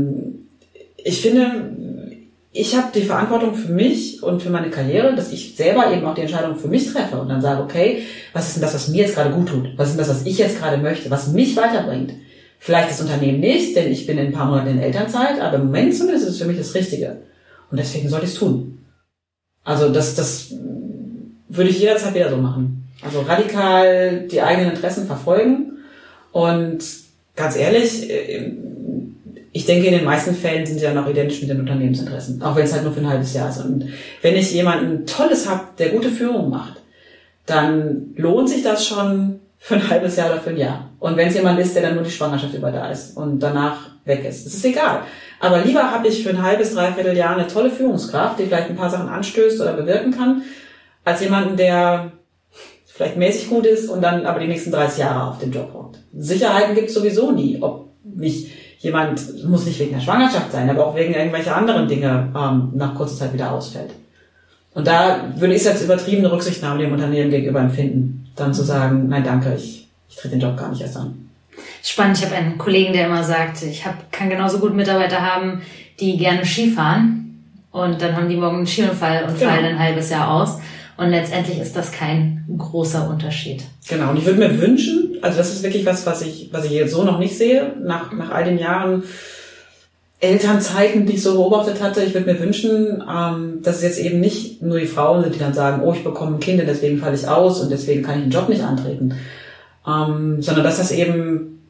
ich finde, ich habe die Verantwortung für mich und für meine Karriere, dass ich selber eben auch die Entscheidung für mich treffe und dann sage, okay, was ist denn das, was mir jetzt gerade gut tut? Was ist denn das, was ich jetzt gerade möchte, was mich weiterbringt? Vielleicht das Unternehmen nicht, denn ich bin in ein paar Monaten in Elternzeit, aber im Moment zumindest ist es für mich das Richtige. Und deswegen sollte ich es tun. Also das würde ich jederzeit wieder so machen. Also radikal die eigenen Interessen verfolgen. Und ganz ehrlich, ich denke, in den meisten Fällen sind sie ja noch identisch mit den Unternehmensinteressen. Auch wenn es halt nur für ein halbes Jahr ist. Und wenn ich jemanden Tolles habe, der gute Führung macht, dann lohnt sich das schon für ein halbes Jahr oder für ein Jahr. Und wenn es jemand ist, der dann nur die Schwangerschaft über da ist und danach weg ist, das ist egal. Aber lieber habe ich für ein halbes, dreiviertel Jahr eine tolle Führungskraft, die vielleicht ein paar Sachen anstößt oder bewirken kann, als jemanden, der vielleicht mäßig gut ist und dann aber die nächsten 30 Jahre auf dem Job hockt. Sicherheiten gibt es sowieso nie. Ob nicht jemand, muss nicht wegen der Schwangerschaft sein, aber auch wegen irgendwelcher anderen Dinge nach kurzer Zeit wieder ausfällt. Und da würde ich es als übertriebene Rücksichtnahme dem Unternehmen gegenüber empfinden, dann zu sagen, nein, danke, ich trete den Job gar nicht erst an. Spannend, ich habe einen Kollegen, der immer sagt, kann genauso gut Mitarbeiter haben, die gerne Ski fahren und dann haben die morgen einen Skiunfall und fallen ein halbes Jahr aus. Und letztendlich ist das kein großer Unterschied. Genau, und ich würde mir wünschen, also das ist wirklich was ich jetzt so noch nicht sehe, nach all den Jahren Elternzeiten, die ich so beobachtet hatte, ich würde mir wünschen, dass es jetzt eben nicht nur die Frauen sind, die dann sagen, oh, ich bekomme ein Kind, deswegen falle ich aus und deswegen kann ich den Job nicht antreten, sondern dass das eben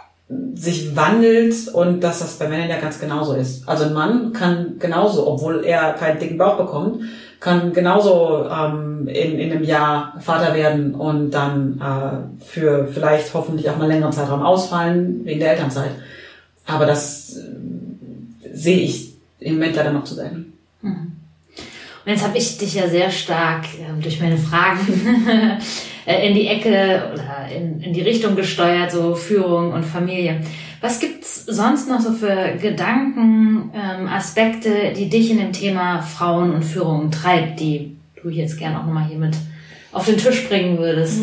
sich wandelt und dass das bei Männern ja ganz genauso ist. Also ein Mann kann genauso, obwohl er keinen dicken Bauch bekommt, kann genauso in einem Jahr Vater werden und dann für vielleicht hoffentlich auch mal längeren Zeitraum ausfallen wegen der Elternzeit. Aber das sehe ich im Moment leider noch zu selten. Und jetzt habe ich dich ja sehr stark durch meine Fragen in die Ecke oder in die Richtung gesteuert, so Führung und Familie. Was gibt's sonst noch so für Gedanken, Aspekte, die dich in dem Thema Frauen und Führung treibt, die du jetzt gerne auch nochmal hier mit auf den Tisch bringen würdest?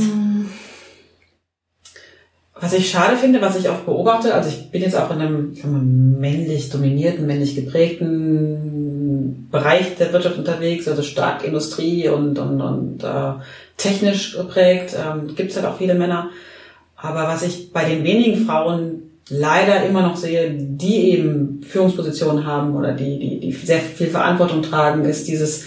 Was ich schade finde, was ich auch beobachte, also ich bin jetzt auch in einem männlich dominierten, männlich geprägten Bereich der Wirtschaft unterwegs, also stark Industrie und technisch geprägt, gibt's halt auch viele Männer. Aber was ich bei den wenigen Frauen leider immer noch sehe, die eben Führungspositionen haben oder die sehr viel Verantwortung tragen, ist dieses,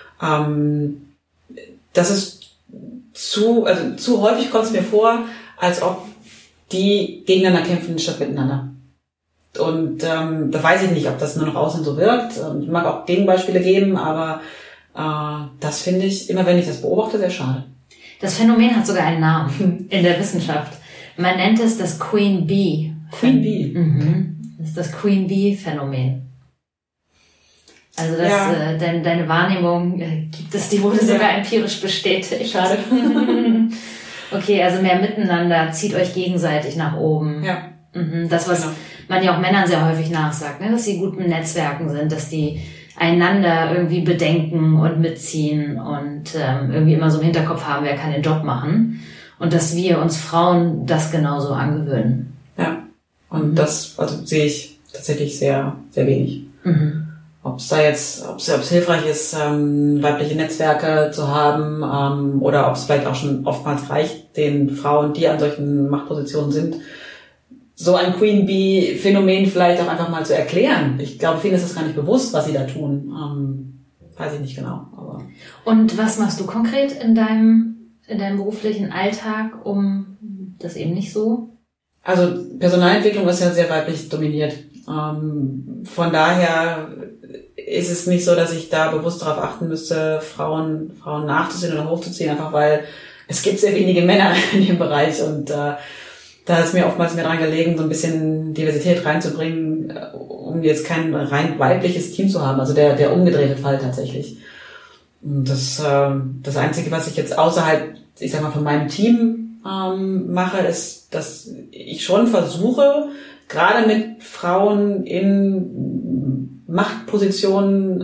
das ist zu häufig kommt es mir vor, als ob die gegeneinander kämpfen statt miteinander. Und da weiß ich nicht, ob das nur noch außen so wirkt. Ich mag auch Gegenbeispiele geben, aber das finde ich, immer wenn ich das beobachte, sehr schade. Das Phänomen hat sogar einen Namen in der Wissenschaft. Man nennt es das Queen Bee. Queen Bee? Das ist das Queen Bee Phänomen. Also deine Wahrnehmung gibt es, die wurde sogar empirisch bestätigt. Schade. Okay, also mehr miteinander, zieht euch gegenseitig nach oben. Ja. Das, was man ja auch Männern sehr häufig nachsagt, ne? Dass sie gut mit Netzwerken sind, dass die einander irgendwie bedenken und mitziehen und irgendwie immer so im Hinterkopf haben, wer kann den Job machen. Und dass wir uns Frauen das genauso angewöhnen. Ja, und das sehe ich tatsächlich sehr, sehr wenig. Ob es hilfreich ist, weibliche Netzwerke zu haben, oder ob es vielleicht auch schon oftmals reicht, den Frauen, die an solchen Machtpositionen sind, so ein Queen Bee Phänomen vielleicht auch einfach mal zu erklären. Ich glaube, vielen ist das gar nicht bewusst, was sie da tun. Weiß ich nicht genau. Aber. Und was machst du konkret in deinem beruflichen Alltag, um das eben nicht so? Also Personalentwicklung ist ja sehr weiblich dominiert. Von daher ist es nicht so, dass ich da bewusst darauf achten müsste, Frauen nachzuziehen oder hochzuziehen, einfach weil es gibt sehr wenige Männer in dem Bereich und da ist mir oftmals mehr dran gelegen, so ein bisschen Diversität reinzubringen, um jetzt kein rein weibliches Team zu haben, also der umgedrehte Fall tatsächlich. Und das Einzige, was ich jetzt außerhalb, ich sag mal, von meinem Team mache, ist, dass ich schon versuche, gerade mit Frauen in Machtpositionen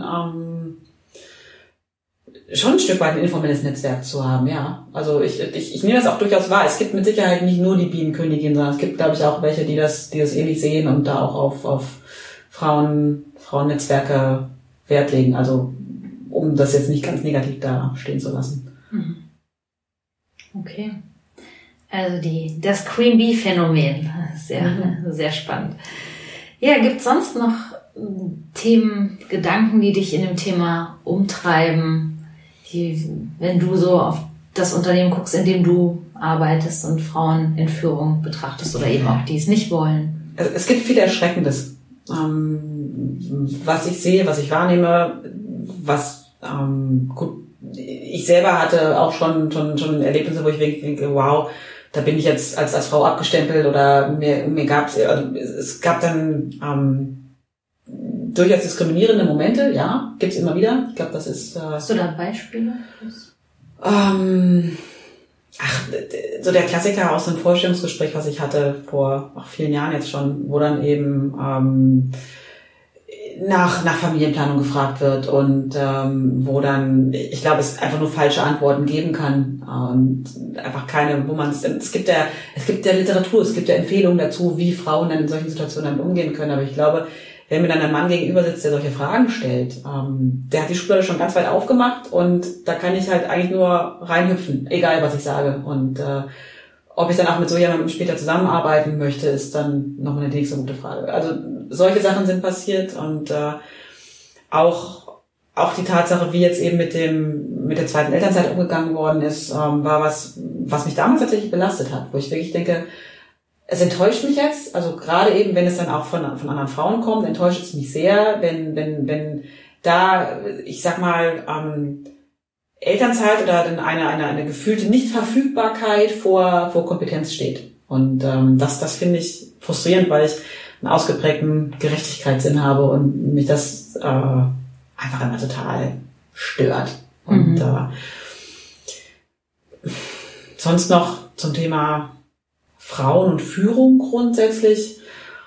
schon ein Stück weit ein informelles Netzwerk zu haben, ja. Also ich nehme das auch durchaus wahr. Es gibt mit Sicherheit nicht nur die Bienenkönigin, sondern es gibt, glaube ich, auch welche, die das ähnlich sehen und da auch auf Frauennetzwerke Wert legen. Also um das jetzt nicht ganz negativ da stehen zu lassen. Okay. Also das Queen Bee Phänomen. Sehr spannend. Ja, gibt's sonst noch Themen, Gedanken, die dich in dem Thema umtreiben, wenn du so auf das Unternehmen guckst, in dem du arbeitest und Frauen in Führung betrachtest oder eben auch die es nicht wollen? Es gibt viel Erschreckendes, was ich sehe, was ich wahrnehme, gut, ich selber hatte auch schon Erlebnisse, wo ich denke, wow, da bin ich jetzt als Frau abgestempelt oder mir es gab dann durchaus diskriminierende Momente, ja, gibt's immer wieder. Ich glaube, das ist. Hast du da Beispiele? So der Klassiker aus einem Vorstellungsgespräch, was ich hatte vor vielen Jahren jetzt schon, wo dann eben nach Familienplanung gefragt wird und wo dann, ich glaube, es einfach nur falsche Antworten geben kann und einfach keine, wo man es gibt ja Literatur, es gibt ja Empfehlungen dazu, wie Frauen dann in solchen Situationen damit umgehen können, aber ich glaube, wenn mir dann ein Mann gegenüber sitzt, der solche Fragen stellt, der hat die Schublade schon ganz weit aufgemacht und da kann ich halt eigentlich nur reinhüpfen, egal was ich sage. Und ob ich dann auch mit so jemandem später zusammenarbeiten möchte, ist dann noch eine nächste gute Frage. Also solche Sachen sind passiert und auch die Tatsache, wie jetzt eben mit der zweiten Elternzeit umgegangen worden ist, war was mich damals tatsächlich belastet hat, wo ich wirklich denke, es enttäuscht mich jetzt, also gerade eben, wenn es dann auch von anderen Frauen kommt, enttäuscht es mich sehr, wenn da, ich sag mal, Elternzeit oder dann eine gefühlte Nichtverfügbarkeit vor Kompetenz steht. Und das finde ich frustrierend, weil ich einen ausgeprägten Gerechtigkeitssinn habe und mich das einfach immer total stört. Und sonst noch zum Thema Frauen und Führung grundsätzlich.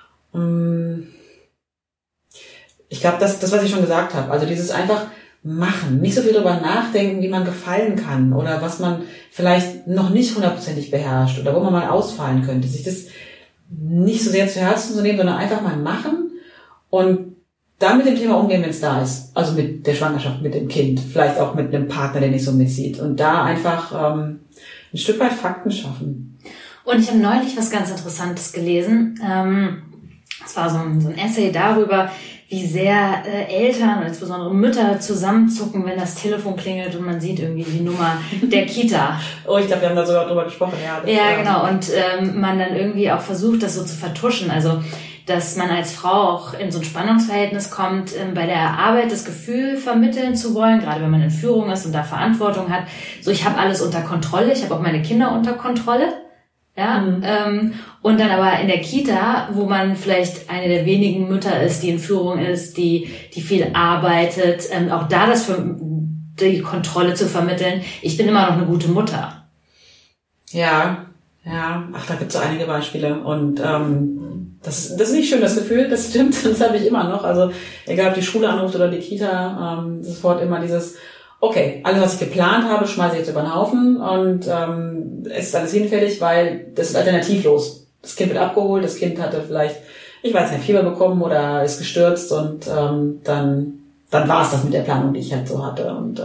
Ich glaube, das, was ich schon gesagt habe, also dieses einfach machen, nicht so viel darüber nachdenken, wie man gefallen kann oder was man vielleicht noch nicht hundertprozentig beherrscht oder wo man mal ausfallen könnte, sich das nicht so sehr zu Herzen zu nehmen, sondern einfach mal machen und dann mit dem Thema umgehen, wenn es da ist. Also mit der Schwangerschaft, mit dem Kind, vielleicht auch mit einem Partner, der nicht so mitzieht und da einfach ein Stück weit Fakten schaffen. Und ich habe neulich was ganz Interessantes gelesen. Es war so ein Essay darüber, wie sehr Eltern, insbesondere Mütter, zusammenzucken, wenn das Telefon klingelt und man sieht irgendwie die Nummer der Kita. Oh, ich glaube, wir haben da sogar drüber gesprochen. Ja, genau. Und man dann irgendwie auch versucht, das so zu vertuschen. Also, dass man als Frau auch in so ein Spannungsverhältnis kommt, bei der Arbeit das Gefühl vermitteln zu wollen, gerade wenn man in Führung ist und da Verantwortung hat. So, ich habe alles unter Kontrolle, ich habe auch meine Kinder unter Kontrolle. Ja, und dann aber in der Kita, wo man vielleicht eine der wenigen Mütter ist, die in Führung ist, die viel arbeitet, auch da die Kontrolle zu vermitteln. Ich bin immer noch eine gute Mutter. Ja, ach, da gibt's so einige Beispiele und das ist nicht schön, das Gefühl, das stimmt, das habe ich immer noch. Also egal, ob die Schule anruft oder die Kita, sofort immer dieses okay, alles, was ich geplant habe, schmeiße ich jetzt über den Haufen und es ist alles hinfällig, weil das ist alternativlos. Das Kind wird abgeholt, das Kind hatte vielleicht, ich weiß nicht, Fieber bekommen oder ist gestürzt und dann war es das mit der Planung, die ich halt so hatte. Und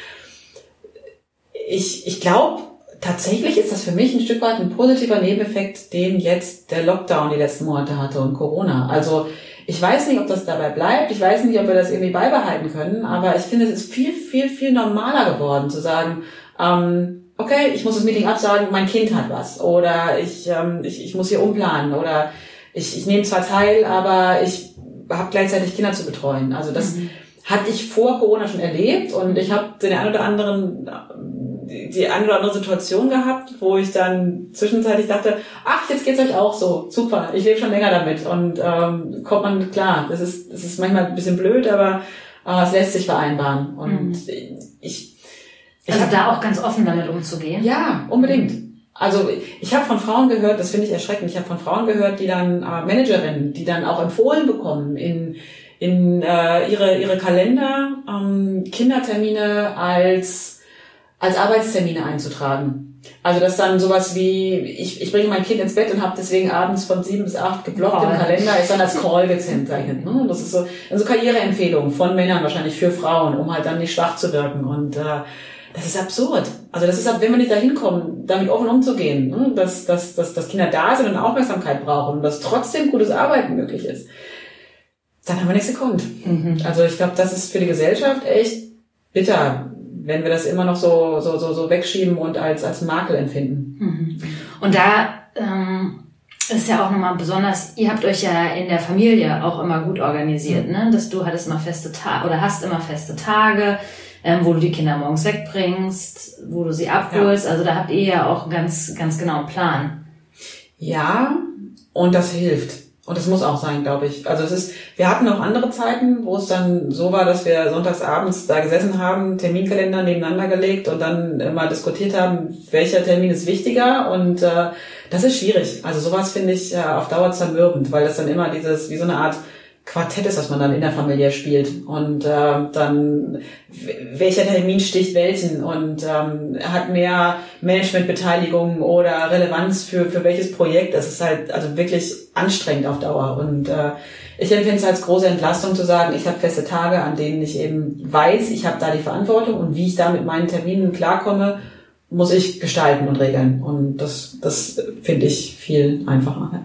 ich glaube, tatsächlich ist das für mich ein Stück weit ein positiver Nebeneffekt, den jetzt der Lockdown die letzten Monate hatte und Corona. Also ich weiß nicht, ob das dabei bleibt. Ich weiß nicht, ob wir das irgendwie beibehalten können. Aber ich finde, es ist viel, viel, viel normaler geworden, zu sagen, okay, ich muss das Meeting absagen, mein Kind hat was. Oder ich muss hier umplanen. Oder ich nehme zwar teil, aber ich habe gleichzeitig Kinder zu betreuen. Also das hatte ich vor Corona schon erlebt. Und ich habe die eine oder andere Situation gehabt, wo ich dann zwischenzeitlich dachte, ach, jetzt geht's euch auch so, super, ich lebe schon länger damit und kommt man klar. Das ist manchmal ein bisschen blöd, aber es lässt sich vereinbaren und ich also da auch ganz offen damit umzugehen. Ja, unbedingt. Also ich habe von Frauen gehört, das finde ich erschreckend, ich habe von Frauen gehört, die dann Managerinnen, die dann auch empfohlen bekommen, in ihre Kalender Kindertermine als Arbeitstermine einzutragen. Also das dann sowas wie, ich bringe mein Kind ins Bett und habe deswegen abends von 7 bis 8 geblockt im Kalender, ist dann als Call gezeichnet. Ne? Das ist so Karriereempfehlungen von Männern wahrscheinlich für Frauen, um halt dann nicht schwach zu wirken. Und das ist absurd. Also das ist, wenn wir nicht dahin kommen, damit offen umzugehen, ne? dass Kinder da sind und Aufmerksamkeit brauchen und dass trotzdem gutes Arbeiten möglich ist, dann haben wir nichts gekonnt. Also ich glaube, das ist für die Gesellschaft echt bitter, wenn wir das immer noch so wegschieben und als Makel empfinden. Und da ist ja auch nochmal besonders, ihr habt euch ja in der Familie auch immer gut organisiert, ne? Dass du hattest immer feste Tage oder hast immer feste Tage, wo du die Kinder morgens wegbringst, wo du sie abholst. Ja. Also da habt ihr ja auch einen ganz genauen Plan. Ja, und das hilft. Und das muss auch sein, glaube ich. Also wir hatten auch andere Zeiten, wo es dann so war, dass wir sonntagsabends da gesessen haben, Terminkalender nebeneinander gelegt und dann mal diskutiert haben, welcher Termin ist wichtiger. Und das ist schwierig. Also sowas finde ich auf Dauer zermürbend, weil das dann immer wie so eine Art Quartett ist, was man dann in der Familie spielt. Und dann welcher Termin sticht welchen und hat mehr Managementbeteiligung oder Relevanz für welches Projekt. Das ist halt also wirklich anstrengend auf Dauer. Und ich empfinde es als große Entlastung zu sagen, ich habe feste Tage, an denen ich eben weiß, ich habe da die Verantwortung und wie ich da mit meinen Terminen klarkomme, muss ich gestalten und regeln. Und das finde ich viel einfacher.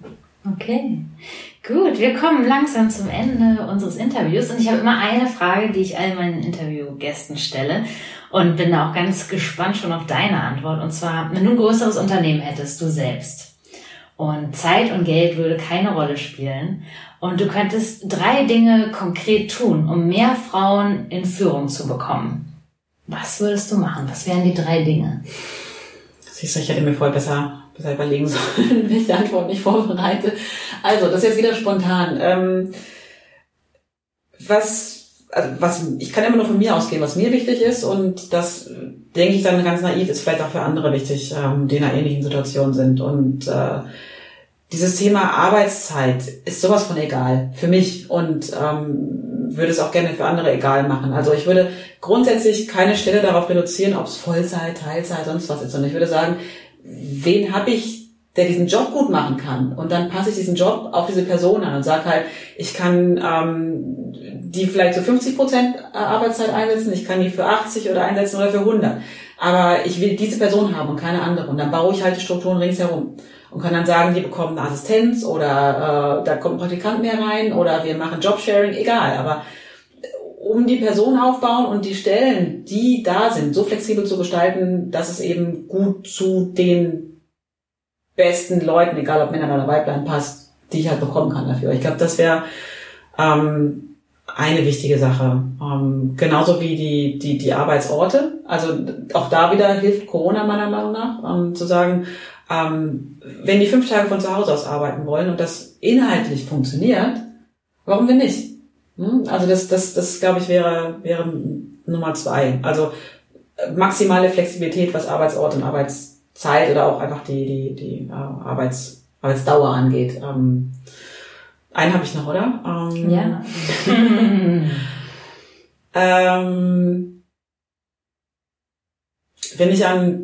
Okay. Gut, wir kommen langsam zum Ende unseres Interviews und ich habe immer eine Frage, die ich all meinen Interviewgästen stelle und bin da auch ganz gespannt schon auf deine Antwort. Und zwar, wenn du ein größeres Unternehmen hättest, du selbst, und Zeit und Geld würde keine Rolle spielen und du könntest 3 Dinge konkret tun, um mehr Frauen in Führung zu bekommen. Was würdest du machen? Was wären die 3 Dinge? Siehst du, ich hätte mir vorher besser überlegen sollen, welche Antwort ich vorbereite. Also, das ist jetzt wieder spontan. Ich kann immer nur von mir ausgehen, was mir wichtig ist und das, denke ich dann ganz naiv, ist vielleicht auch für andere wichtig, die in einer ähnlichen Situation sind. Und dieses Thema Arbeitszeit ist sowas von egal für mich und würde es auch gerne für andere egal machen. Also ich würde grundsätzlich keine Stelle darauf reduzieren, ob es Vollzeit, Teilzeit, sonst was ist, sondern ich würde sagen, wen habe ich, der diesen Job gut machen kann? Und dann passe ich diesen Job auf diese Person an und sage halt, ich kann die vielleicht zu 50% Arbeitszeit einsetzen, ich kann die für 80 oder einsetzen oder für 100. Aber ich will diese Person haben und keine andere. Und dann baue ich halt die Strukturen ringsherum und kann dann sagen, die bekommen eine Assistenz oder da kommt ein Praktikant mehr rein oder wir machen Jobsharing, egal. Aber um die Person aufbauen und die Stellen, die da sind, so flexibel zu gestalten, dass es eben gut zu den besten Leuten, egal ob Männern oder Weiblein, passt, die ich halt bekommen kann dafür. Ich glaube, das wäre eine wichtige Sache. Genauso wie die Arbeitsorte. Also auch da wieder hilft Corona meiner Meinung nach, zu sagen, wenn die 5 Tage von zu Hause aus arbeiten wollen und das inhaltlich funktioniert, warum denn nicht? Also das glaube ich wäre Nummer 2. Also maximale Flexibilität, was Arbeitsort und Arbeitszeit oder auch einfach die Arbeitsdauer angeht. Einen habe ich noch, oder? Ja. Wenn ich an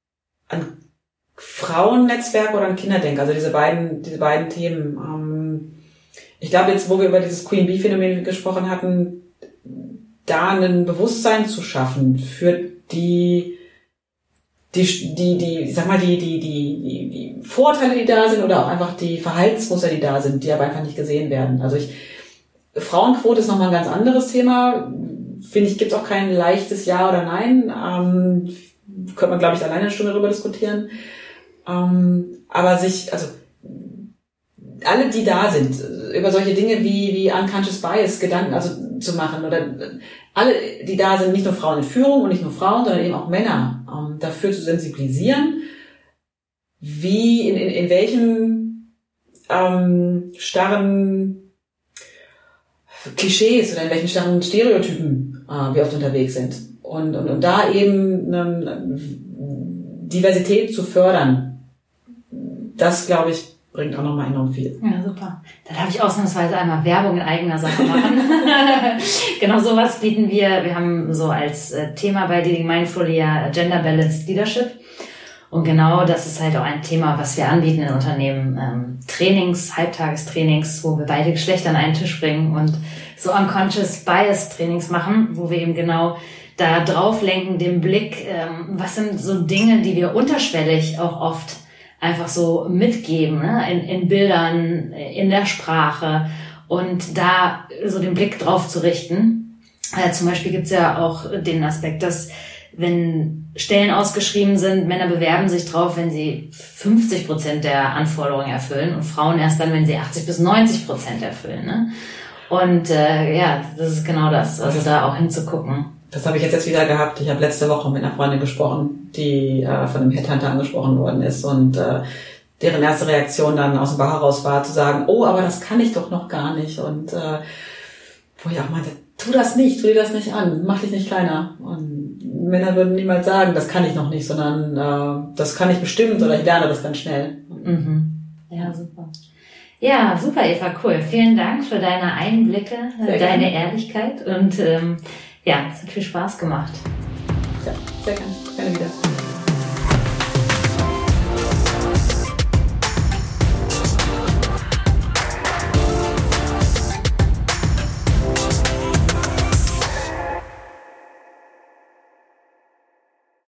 Frauennetzwerk oder an Kinder denke, also diese beiden Themen, ich glaube jetzt, wo wir über dieses Queen Bee Phänomen gesprochen hatten, da ein Bewusstsein zu schaffen für die Vorteile, die da sind oder auch einfach die Verhaltensmuster, die da sind, die aber einfach nicht gesehen werden. Also Frauenquote ist nochmal ein ganz anderes Thema. Finde ich, gibt es auch kein leichtes Ja oder Nein. Könnte man, glaube ich, alleine eine Stunde darüber diskutieren. Aber alle, die da sind, über solche Dinge wie Unconscious Bias Gedanken zu machen oder alle, die da sind, nicht nur Frauen in Führung und nicht nur Frauen, sondern eben auch Männer, dafür zu sensibilisieren, wie in welchen starren Klischees oder in welchen starren Stereotypen wir oft unterwegs sind und da eben Diversität zu fördern, das, glaube ich, bringt auch nochmal enorm viel. Ja, super. Da darf ich ausnahmsweise einmal Werbung in eigener Sache machen. Genau sowas bieten wir. Wir haben so als Thema bei Leading Mindfully ja Gender Balanced Leadership. Und genau das ist halt auch ein Thema, was wir anbieten in Unternehmen. Trainings, Halbtagestrainings, wo wir beide Geschlechter an einen Tisch bringen und so Unconscious Bias Trainings machen, wo wir eben genau da drauf lenken, den Blick, was sind so Dinge, die wir unterschwellig auch oft einfach so mitgeben, ne? In Bildern, in der Sprache und da so den Blick drauf zu richten. Zum Beispiel gibt's ja auch den Aspekt, dass wenn Stellen ausgeschrieben sind, Männer bewerben sich drauf, wenn sie 50% der Anforderungen erfüllen und Frauen erst dann, wenn sie 80-90% erfüllen. Ne? Und ja, das ist genau das, also da auch hinzugucken. Das habe ich jetzt wieder gehabt. Ich habe letzte Woche mit einer Freundin gesprochen, die von einem Headhunter angesprochen worden ist und deren erste Reaktion dann aus dem Bar heraus war, zu sagen, oh, aber das kann ich doch noch gar nicht. Und wo ich auch meinte, tu das nicht, tu dir das nicht an, mach dich nicht kleiner. Und Männer würden niemals sagen, das kann ich noch nicht, sondern das kann ich bestimmt oder ich lerne das ganz schnell. Mhm. Ja, super. Ja, super, Eva, cool. Vielen Dank für deine Einblicke, deine Ehrlichkeit und ja, es hat viel Spaß gemacht. Ja, sehr gerne. Gerne wieder.